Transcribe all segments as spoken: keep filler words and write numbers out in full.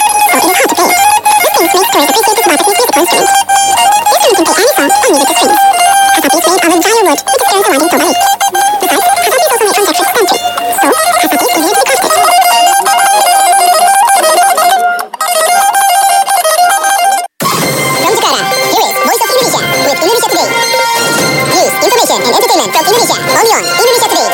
so it is hard to play it. This thing makes tourists appreciate the Smartest musical instrument. The instrument can play any song, only with the strings. Hasapi is made of a dry wood, which is turned surrounding Tobalik. Besides, Hasapi is also made from Texas palm tree, so Hasapi is easier to be crafted. From Jakarta, here is Voice of Indonesia with Indonesia Today. News, information, and entertainment from Indonesia, only on Indonesia Today.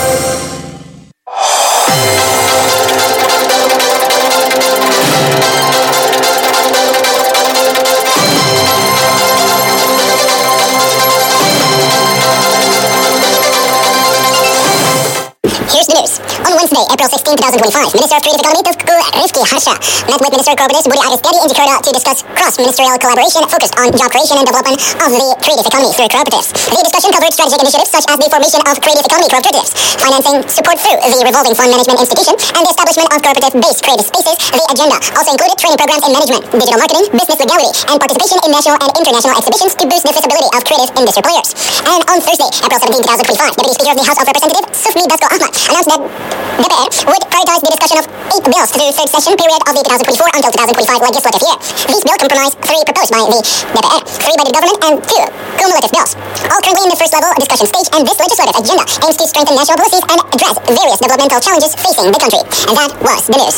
Here's the news. On Wednesday, April sixteenth, twenty twenty-five, Minister of Creative Economy Teuku Rifki Harsha met with Minister Corporates Budi Aris Setiadi in Jakarta to discuss cross-ministerial collaboration focused on job creation and development of the creative economy through cooperatives. The discussion covered strategic initiatives such as the formation of creative economy cooperatives, financing support through the revolving fund management institution, and the establishment of cooperative-based creative spaces. The agenda also included training programs in management, digital marketing, business legality, and participation in national and international exhibitions to boost the visibility of creative industry players. And on Thursday, April seventeenth, twenty twenty-five, Deputy Speaker of the House of Representatives, Sufmi Dasko Ahmad, announced that D P R would prioritize the discussion of eight bills through third session period of the twenty twenty-four until twenty twenty-five legislative year. These bills comprise three proposed by the D P R, three by the government, and two cumulative bills. All currently in the first level discussion stage, and this legislative agenda aims to strengthen national policies and address various developmental challenges facing the country. And that was the news.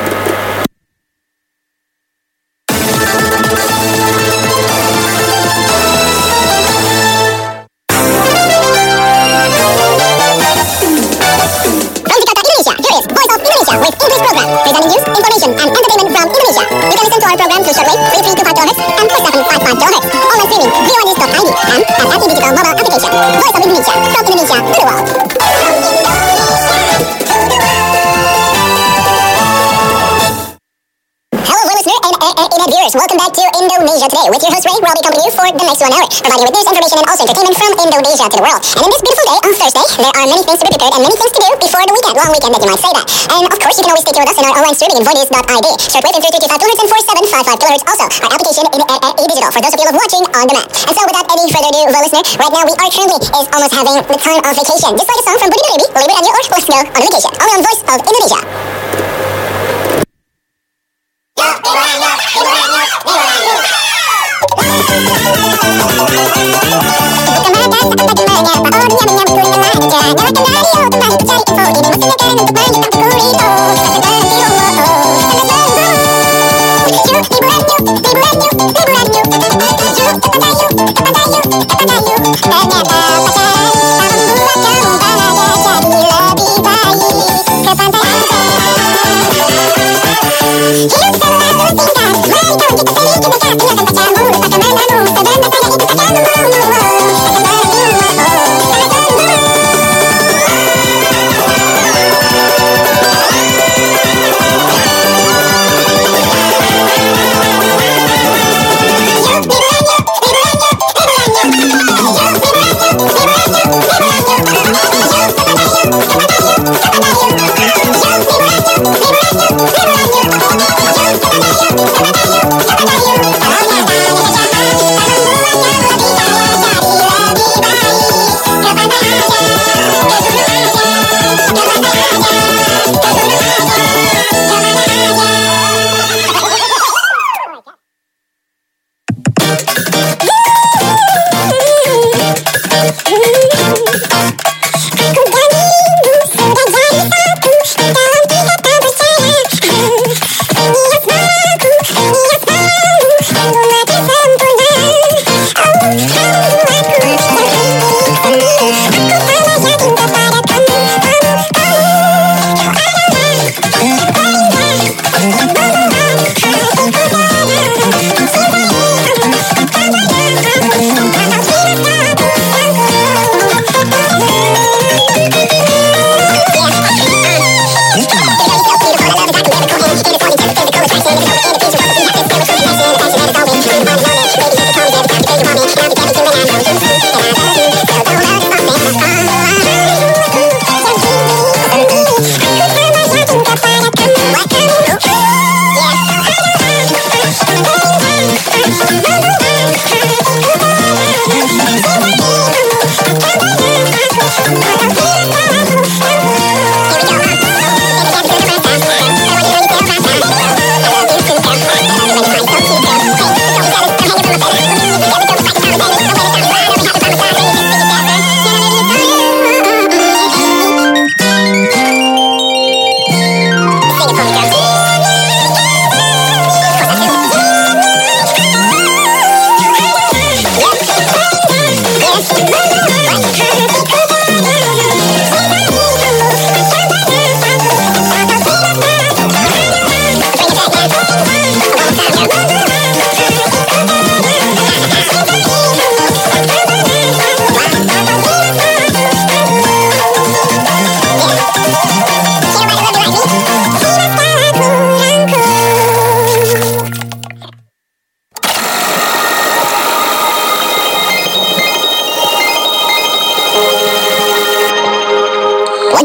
With English program, presenting news, information, and entertainment from Indonesia. You can listen to our program through shortwave three three two five kilohertz and four seven five five kilohertz. Online streaming, v one news dot I D, and at S E Digital mobile application. Voice of Indonesia, from Indonesia to the world. Hello, listener and uh, uh, internet viewers. Welcome back to Indonesia Today with your host Ray, where I'll be accompanying you for the next one hour, providing you with news, information, and also entertainment from Indonesia to the world. And in this beautiful day on Thursday, there are many things to be prepared and many things to do before the weekend, long weekend that you might say that. And of course, you can always stay tuned with us in our online streaming in voice dot I D, shortwave in three three two five kilohertz and four seven five five kilohertz. Also, our application in uh, uh, e-digital for those of you who love watching on demand. And so, without any further ado, well, listener, right now we are currently is almost having the time of vacation. Just like a song from Budi Baby, Libur and you, or let's go on vacation. Only on Voice of Indonesia.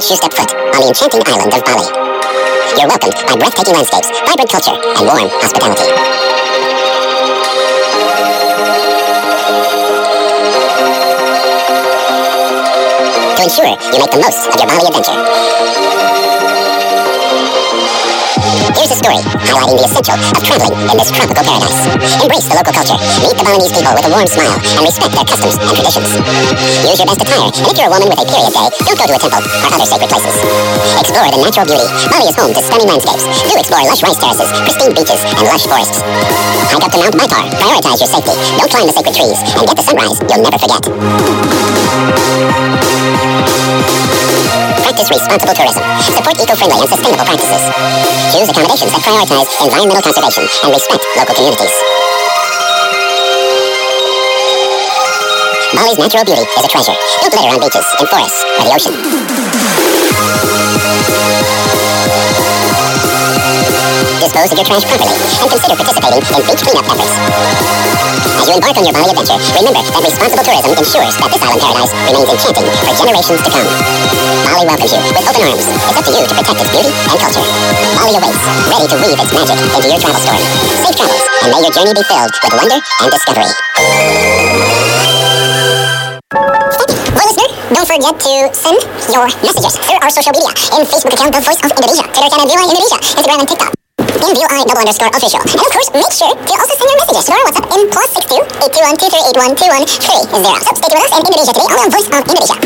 once you step foot on the enchanting island of Bali. You're welcomed by breathtaking landscapes, vibrant culture, and warm hospitality. To ensure you make the most of your Bali adventure, here's a story highlighting the essential of traveling in this tropical paradise. Embrace the local culture, meet the Balinese people with a warm smile, and respect their customs and traditions. Use your best attire, and if you're a woman with a period day, don't go to a temple or other sacred places. Explore the natural beauty. Bali is home to stunning landscapes. Do explore lush rice terraces, pristine beaches, and lush forests. Hike up to Mount Baitar. Prioritize your safety. Don't climb the sacred trees, and get the sunrise you'll never forget. Practice responsible tourism. Support eco-friendly and sustainable practices. Choose accommodations that prioritize environmental conservation and respect local communities. Bali's natural beauty is a treasure. Don't litter on beaches, in forests, or the ocean. Dispose of your trash properly and consider participating in beach cleanup efforts. As you embark on your Bali adventure, remember that responsible tourism ensures that this island paradise remains enchanting for generations to come. Bali welcomes you with open arms. It's up to you to protect its beauty and culture. Bali awaits, ready to weave its magic into your travel story. Safe travels, and may your journey be filled with wonder and discovery. Boy listener, don't forget to send your messages through our social media in Facebook account The Voice of Indonesia, Twitter account V O I Indonesia, Instagram and TikTok in V O I double underscore official. And of course, make sure to also send your messages to our WhatsApp in plus six two eight two one two three eight one two one three zero. So stay tuned with us in Indonesia today on The Voice of Indonesia.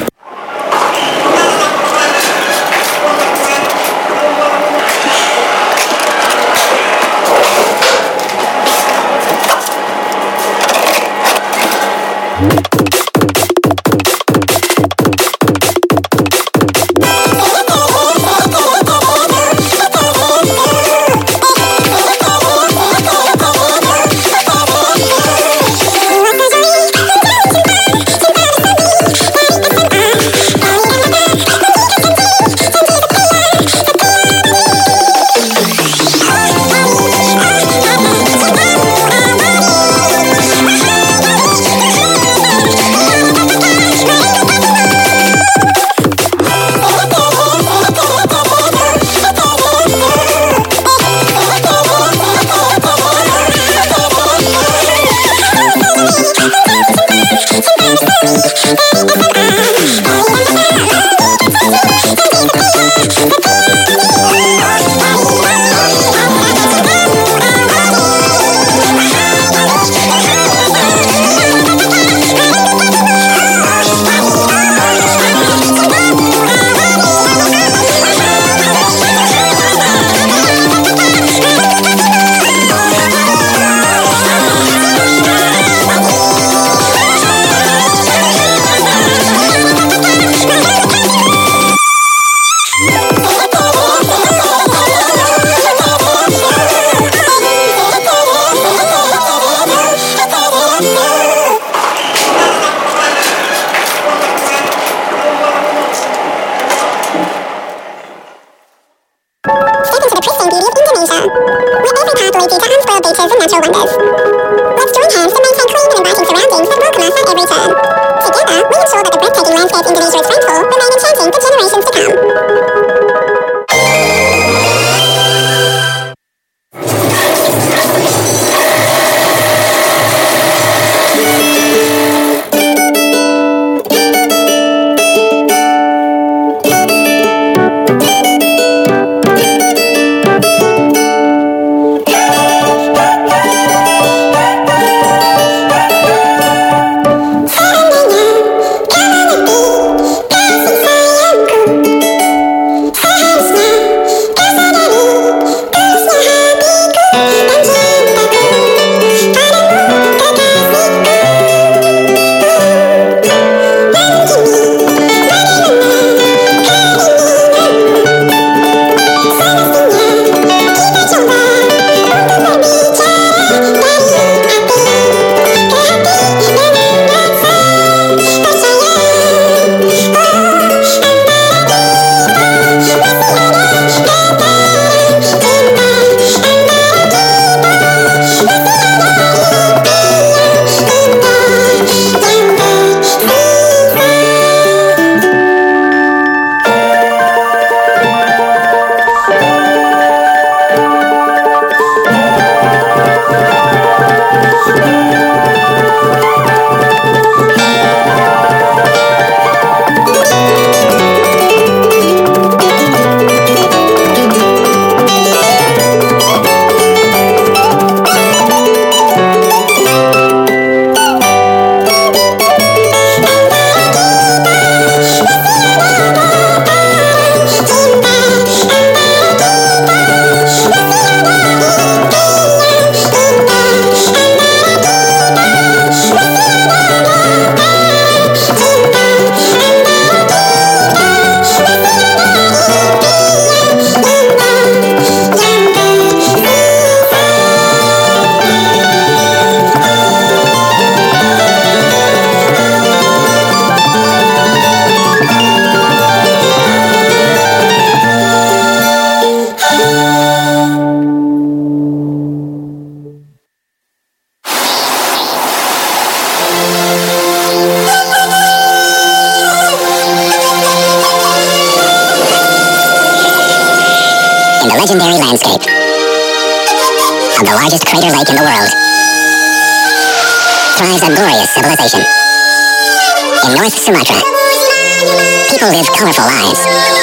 In the legendary landscape of the largest crater lake in the world thrives a glorious civilization. In North Sumatra, people live colorful lives,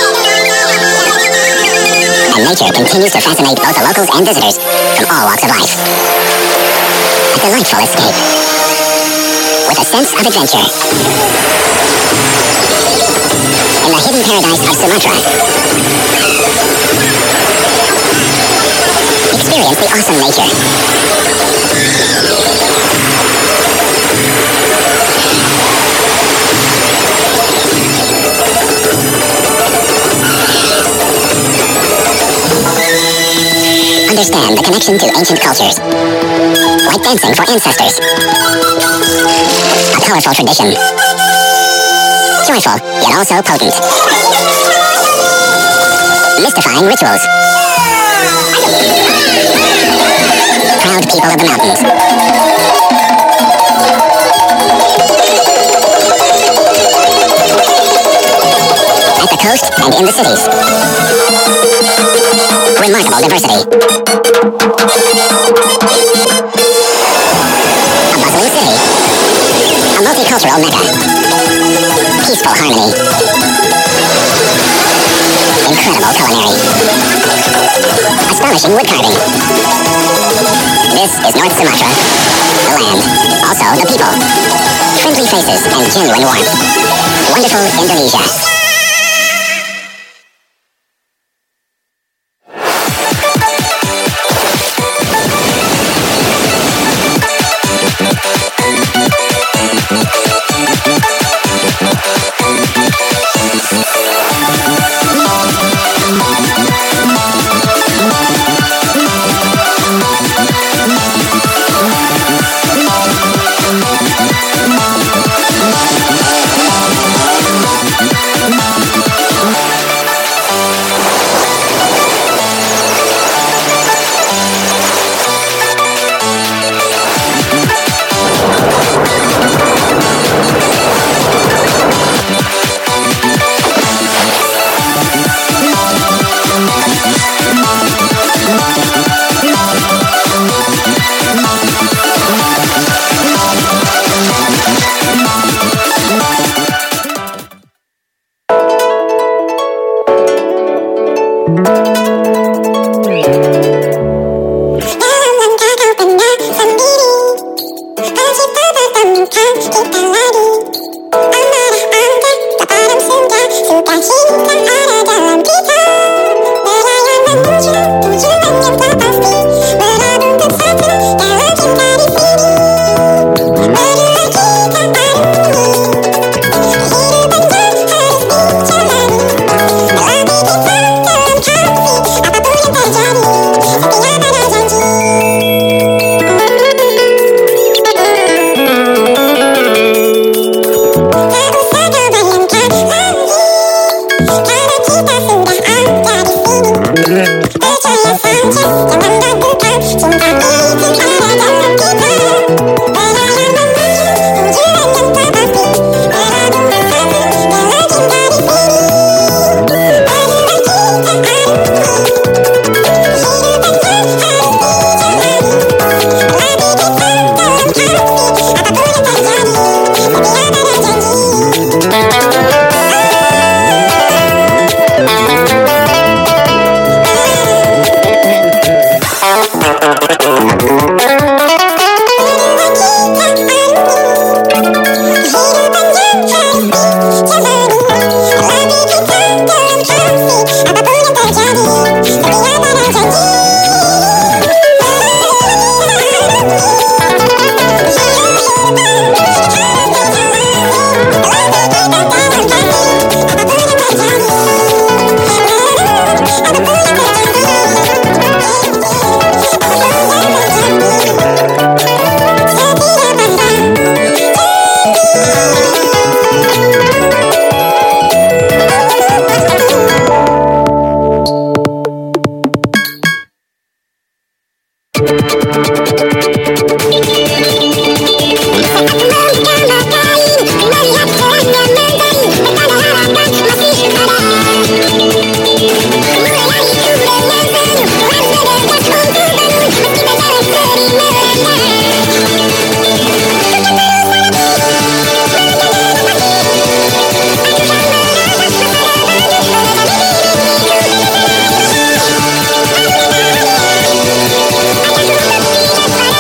and nature continues to fascinate both the locals and visitors from all walks of life. A delightful escape with a sense of adventure. In the hidden paradise of Sumatra, experience the awesome nature. Understand the connection to ancient cultures, like dancing for ancestors. A colorful tradition, joyful yet also potent. Mystifying rituals. Proud people of the mountains. At the coast and in the cities. Remarkable diversity. A bustling city. A multicultural mecca. Peaceful harmony. Incredible culinary. Astonishing wood carving. This is North Sumatra. The land. Also the people. Friendly faces and genuine warmth. Wonderful Indonesia. We'll be right back. Thank you.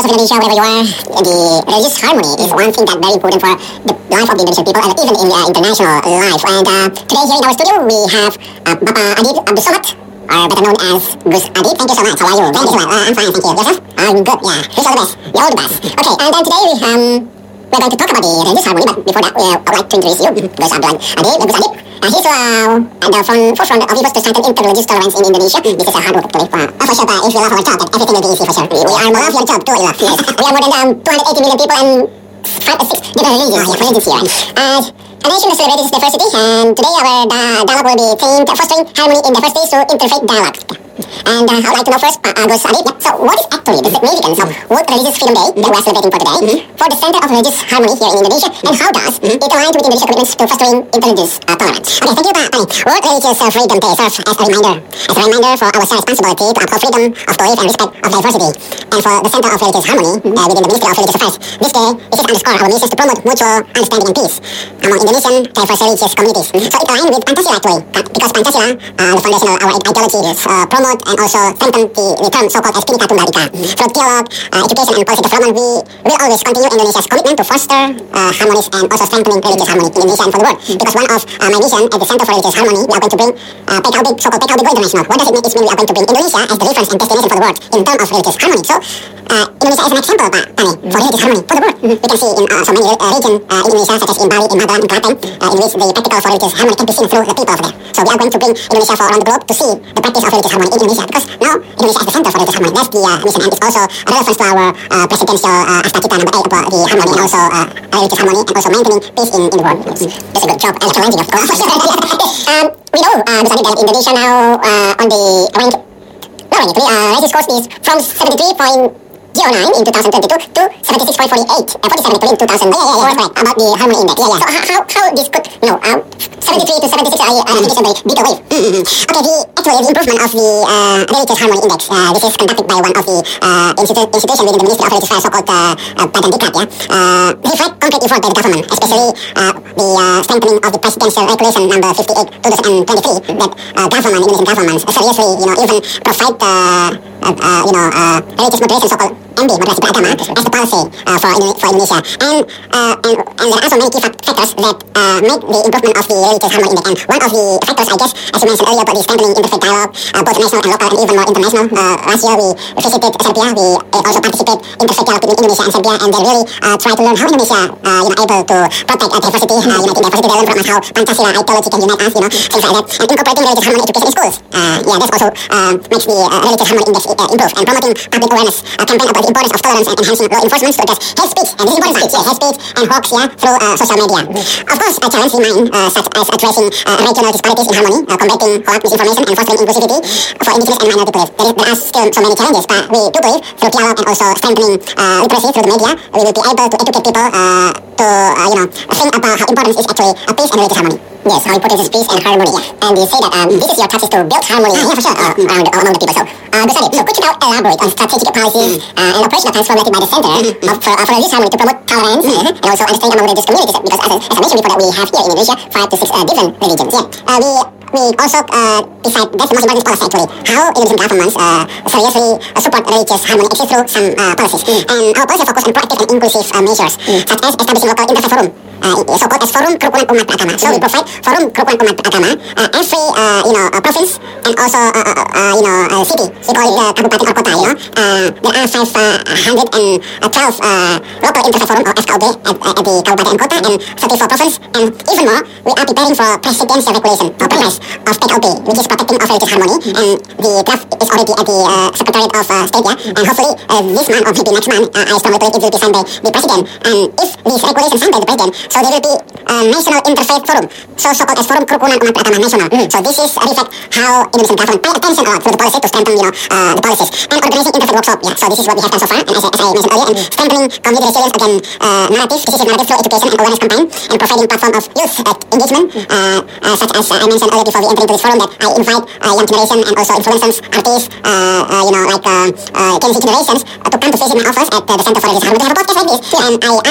of Indonesia, wherever you are, the religious harmony is one thing that's very important for the life of the Indonesian people and even in uh, international life. And uh, today here in our studio, we have uh, Bapak Adib Abdul Somad, or better known as Gus Adib. Thank you so much. How are you? Thank you so much. Uh, I'm fine, thank you. Yourself? I'm good, yeah. Wish you all the best. You're all the best. Okay, and then today we, um, we're going to talk about the religious harmony, but before that, uh, I'd like to introduce you, Gus Abdul Adib. Gus Adib. Uh, he's uh, at the front, forefront of efforts to strengthen interreligious tolerance in Indonesia. This is a hard work, actually. Uh, for sure, uh, if we love our job, then everything will be easy for sure. We, we are more love your job too, you love. We are more than um, two hundred eighty million people and five or six different religions, uh, religions here. Uh, a nation that celebrates its diversity, and today our uh, dialogue will be themed fostering harmony in diversity through interfaith dialogue. And uh, I'd like to know first, uh, Gus Adib, yeah, so what is actually the significance of World Religious Freedom Day that we are celebrating for today mm-hmm. for the Center of Religious Harmony here in Indonesia, and how does mm-hmm. it align with Indonesia's commitments to fostering interreligious uh, tolerance? Okay, thank you, Pak Pani. World Religious uh, Freedom Day serves as a reminder, as a reminder for our shared responsibility to uphold freedom of belief and respect of diversity. And for the Center of Religious Harmony uh, within the Ministry of Religious Affairs, this day this is underscore our missions to promote mutual understanding and peace among Indonesian diverse religious communities. Mm-hmm. So it aligns with Pancasila actually, because Pancasila, uh, the foundation of our ideology, yes. uh, promote and also strengthen the, the term so-called as Bhinneka Tunggal Ika. Mm-hmm. Through dialogue, uh, education and policy development, we will always continue Indonesia's commitment to foster uh, harmonious and also strengthening religious harmony in Indonesia and for the world. Mm-hmm. Because one of uh, my mission at the Center for Religious Harmony, we are going to bring uh, P K L B, so-called P K L B Go International. What does it mean? It means we are going to bring Indonesia as the reference and destination for the world in terms of religious harmony. So, uh, Indonesia is an example, Pak Tani, for religious harmony for the world. Mm-hmm. We can see in uh, so many uh, regions uh, in Indonesia, such as in Bali, in Magelang, in Klaten, uh, in which the practical for religious harmony can be seen through the people over there. So we are going to bring Indonesia for around the globe to see the practice of religious harmony in Indonesia, because now Indonesia is the center for religious harmony. That's the uh, mission, and it's also a reference to our uh, presidential uh, Akta Kita number eight about the harmony and also uh, religious harmony and also maintaining peace in, in the world. That's a good job and challenging, of course. um, we know, uh, Gus Adib, that Indonesia now uh, on the rank, no rank actually, uh, rises course is from seventy-three point zero nine in two thousand twenty-two to seventy-six point four eight, uh, forty-seven actually in two thousand. Yeah, yeah, yeah, that's right, about the harmony index. Yeah, yeah. So how, how, how this could, you know, um, seventy-three to seventy-six, I, uh, I think it's a very big wave. Mm-hmm. Okay, the actually the improvement of the uh, religious harmony index, uh, this is conducted by one of the uh, institu- institutions within the Ministry of Religious Affairs, so-called uh, uh, Badan Diklat, yeah, uh, reflect concrete effort by the government, especially uh, the uh, strengthening of the presidential regulation number fifty-eight twenty twenty-three that uh, government, Indonesian governments, seriously, you know, even provide uh, uh, uh, you know, uh, religious moderation, so-called M B, moderasi beragama, as the policy uh, for, Indo- for Indonesia. And, uh, and and there are also many key fact- factors that uh, make the improvement of the religious harmony index. And one of the factors, I guess, as you mentioned earlier, about the strengthening interfaith dialogue, uh, both national and local and even more international. Uh, last year we visited Serbia. We uh, also participate in interfaith dialogue between Indonesia and Serbia, and they really uh, try to learn how Indonesia, uh, you know, able to protect uh, diversity, uh, uniting diversity. They learn from us how Pancasila ideology can unite us, you know, things like that. And incorporating religious harmony education in schools. Uh, yeah, that's also uh, makes the uh, religious harmony index uh, improve. And promoting public awareness uh, campaign about the importance of tolerance and enhancing law enforcement to address hate speech, and this is important, yes, hate speech and hoax, yeah, through uh, social media. Mm-hmm. Of course, a challenge remain uh, such as addressing uh, regional disparities in harmony, uh, combating corrupt misinformation, and fostering inclusivity for indigenous and minority beliefs. There, is, there are still so many challenges, but we do believe through dialogue and also strengthening uh, literacy through the media, we will be able to educate people uh, to, uh, you know, think about how important is actually a peace and religious harmony. Yes, how important is peace and harmony. Yeah. And you say that um, this is your task is to build harmony. Ah, yeah, for sure. Uh, around the, among the people. So, uh, Gus Adib, so could you now elaborate on strategic policies mm. uh, and operational plans formulated by the Center mm-hmm. of, for, uh, for religious harmony to promote tolerance mm-hmm. and also understanding among religious communities? Because as, as I mentioned before, that we have here in Indonesia five to six uh, different religions. Yeah, uh, we. We also, uh, decide, that's the most important policy actually, how Indonesian governments uh, seriously uh, support religious harmony actually through some uh, policies. Mm. And our policy focus on proactive and inclusive uh, measures, mm. such as establishing local interfaith forum, uh, so-called as Forum Kerukunan Umat Beragama. So mm. we provide Forum Kerukunan Umat Beragama uh, every, uh, you know, uh, province and also, uh, uh, uh, you know, uh, city. We call it uh, Kabupaten or Kota, you know. Uh, there are five hundred twelve uh, local interfaith forum or F K O B at, uh, at the Kabupaten and Kota and thirty-four province. And even more, we are preparing for presidential regulation or Perpres of P K L B, which is protecting of religious harmony, mm. and the draft is already at the uh, Secretariat of uh, State, yeah, mm. and hopefully uh, this month or maybe next month, uh, I strongly believe it will be signed by the President, and if these regulations signed by the President, so there will be a National Interfaith Forum, so so-called as Forum Kerukunan Umat Beragama Nasional, mm. so this is a reflect how Indonesian government pay attention a lot to the policy to strengthen, you know, uh, the policies, and organizing interfaith workshop, yeah, so this is what we have done so far, and as, as I mentioned earlier, and strengthening community resilience against uh, narrative, specific narrative through education and awareness campaign, and providing platform of youth uh, engagement, uh, uh, such as uh, I mentioned earlier before we enter into this forum, that I invite uh, young generation and also influencers, artists, uh, uh, you know, like uh, uh, Gen Z generations uh, to come to visit my office at uh, the Center for Religious Harmony to have a podcast like this. Yeah. And I ask them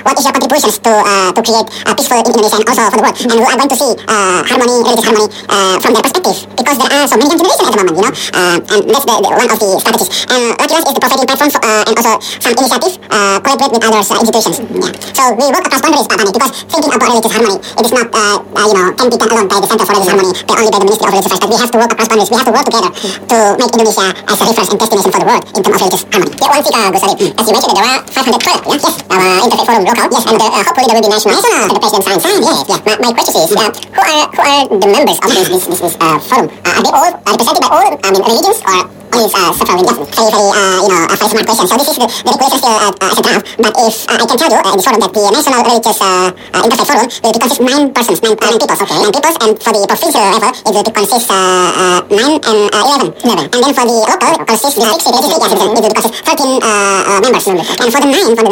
what is your contributions to uh, to create uh, peaceful in Indonesia and also for the world. And we are going to see uh, harmony, religious harmony uh, from their perspective because there are so many young generations at the moment, you know, uh, and that's the, the, one of the strategies. And Lucky Us is the providing platform for, uh, and also some initiative uh, collaborate with other uh, institutions. Yeah. So we work across boundaries, Pak Tani, because thinking about religious harmony, it is not uh, uh, you know can be done alone by the Center for Religious Harmony, but only by the Ministry of Religious Affairs. But we have to work across boundaries. We have to work together to make Indonesia as a reference and destination for the world in terms of religious harmony. Yeah, one thing, uh, Gus Ali, as you mentioned, there are five hundred twelve. Yeah, yes, uh, Interfaith Forum local. Yes, and uh, hopefully there will be national. National. The president signs. Sign. Yes, yeah. My, my question is, uh, who are who are the members of this this this, this uh, forum? Uh, are they all uh, represented by all I mean religions or only uh, several religions? Very very uh, you know a very smart question. So this is the, the regulation still uh, uh, as a draft. But if uh, I can tell you uh, in this forum that the National Religious uh, uh, Interfaith Forum will consist nine persons, nine, uh, nine people. Okay. Nine people, and for the provincial level it will consist uh, uh, nine and uh, eleven. Eleven. And then for the local it consists uh, six. It will consist thirteen uh, uh, members. And for the nine for the